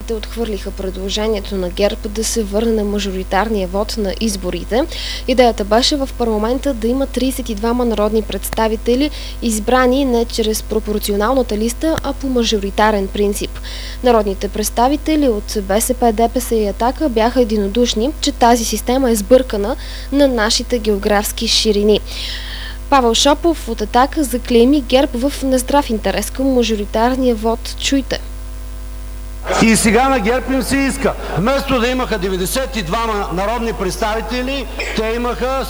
депутатите отхвърлиха предложението на ГЕРБ да се върне на мажоритарния вод на изборите. Идеята беше в парламента да има 32 народни представители, избрани не чрез пропорционалната листа, а по мажоритарен принцип. Народните представители от БСП, ДПС и Атака бяха единодушни, че тази система е сбъркана на нашите географски ширини. Павел Шопов от Атака заклейми ГЕРБ в нездрав интерес към мажоритарния вод. Чуйте. И сега на ГЕРБ им се иска. Вместо да имаха 92 народни представители, те имаха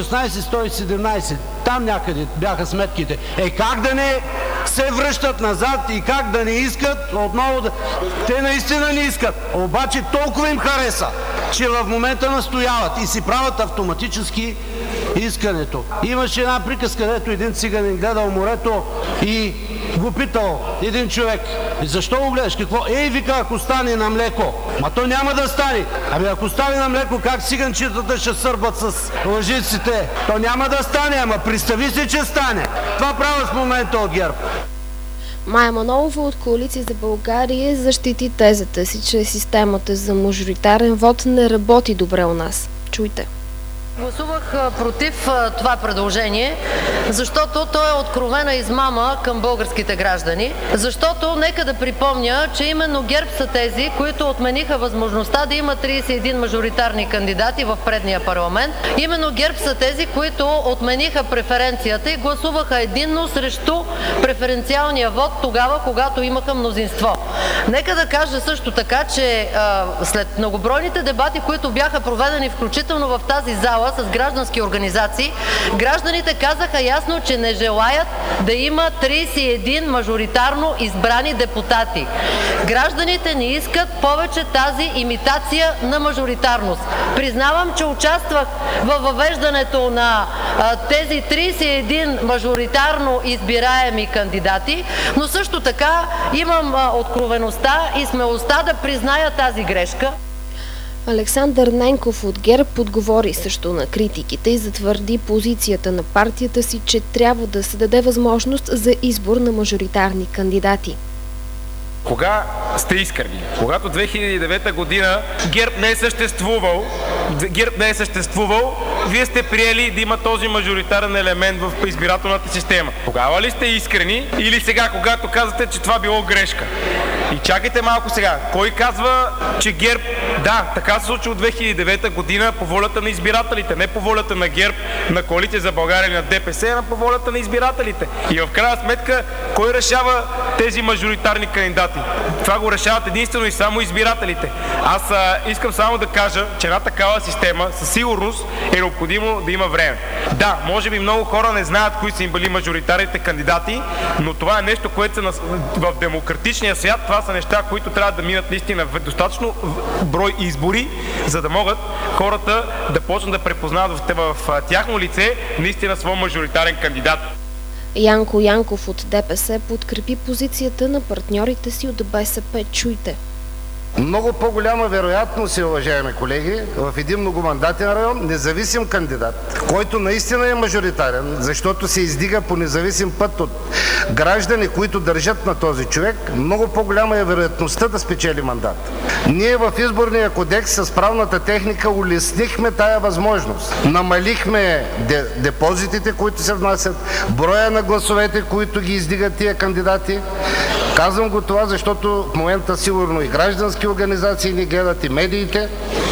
116-117. Там някъде бяха сметките. Как да не се връщат назад и как да не искат отново да... Те наистина не искат. Обаче толкова им хареса, че в момента настояват и си правят автоматически искането. Имаше една приказка, където един циганин гледал морето и го питал един човек: защо го гледаш? Какво? Вика, ако стане на млеко. Ма то няма да стане. Ако стане на млеко, как циганчетата ще сърбат с лъжиците? То няма да стане, ама представи се, че стане. Това правят в момента от ГЕРБ. Мая Манолова от Коалиция за България защити тезата си, че системата за мажоритарен вод не работи добре у нас. Чуйте. Гласувах против това предложение, защото то е откровена измама към българските граждани. Защото, нека да припомня, че именно ГЕРБ са тези, които отмениха възможността да има 31 мажоритарни кандидати в предния парламент. Именно ГЕРБ са тези, които отмениха преференцията и гласуваха единно срещу преференциалния вод тогава, когато имаха мнозинство. Нека да кажа също така, че след многобройните дебати, които бяха проведени включително в тази зала с граждански организации, гражданите казаха ясно, че не желаят да има 31 мажоритарно избрани депутати. Гражданите не искат повече тази имитация на мажоритарност. Признавам, че участвах във въвеждането на тези 31 мажоритарно избираеми кандидати, но също така имам откровеността и смелостта да призная тази грешка. Александър Ненков от ГЕРБ отговори също на критиките и затвърди позицията на партията си, че трябва да се даде възможност за избор на мажоритарни кандидати. Кога сте искрени? Когато 2009 година ГЕРБ не е съществувал, вие сте приели да има този мажоритарен елемент в избирателната система. Тогава ли сте искрени или сега, когато казвате, че това било грешка? И чакайте малко сега. Кой казва, че ГЕРБ... Да, така се случи от 2009 година по волята на избирателите. Не по волята на ГЕРБ, на Коалиция за България или на ДПС, а по волята на избирателите. И в крайна сметка, кой решава тези мажоритарни кандидати? Това го решават единствено и само избирателите. Аз искам само да кажа, че една такава система със сигурност е необходимо да има време. Да, може би много хора не знаят кои са им били мажоритарните кандидати, но това е нещо, което в демократичния свят, това са неща, които трябва да минат наистина в достатъчно брой избори, за да могат хората да почнат да препознават в тяхно лице наистина своя мажоритарен кандидат. Янко Янков от ДПС подкрепи позицията на партньорите си от БСП. Чуйте. Много по-голяма вероятност е, уважаеми колеги, в един многомандатен район независим кандидат, който наистина е мажоритарен, защото се издига по независим път от граждани, които държат на този човек, много по-голяма е вероятността да спечели мандат. Ние в изборния кодекс с правната техника улеснихме тая възможност. Намалихме депозитите, които се внасят, броя на гласовете, които ги издигат тия кандидати. Казвам го това, защото в момента сигурно и граждански организации ни гледат, и медиите.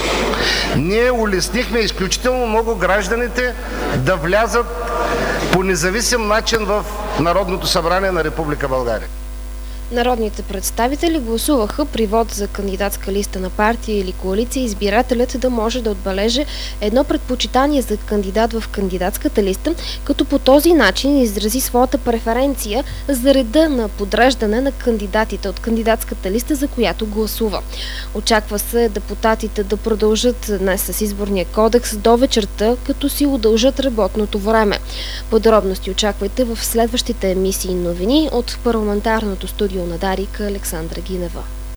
Ние улеснихме изключително много гражданите да влязат по независим начин в Народното събрание на Република България. Народните представители гласуваха при вод за кандидатска листа на партия или коалиция избирателят да може да отбележи едно предпочитание за кандидат в кандидатската листа, като по този начин изрази своята преференция за реда на подреждане на кандидатите от кандидатската листа, за която гласува. Очаква се депутатите да продължат днес с изборния кодекс до вечерта, като си удължат работното време. Подробности очаквайте в следващите емисии новини от парламентарното студио на Дарик Александра Гинева.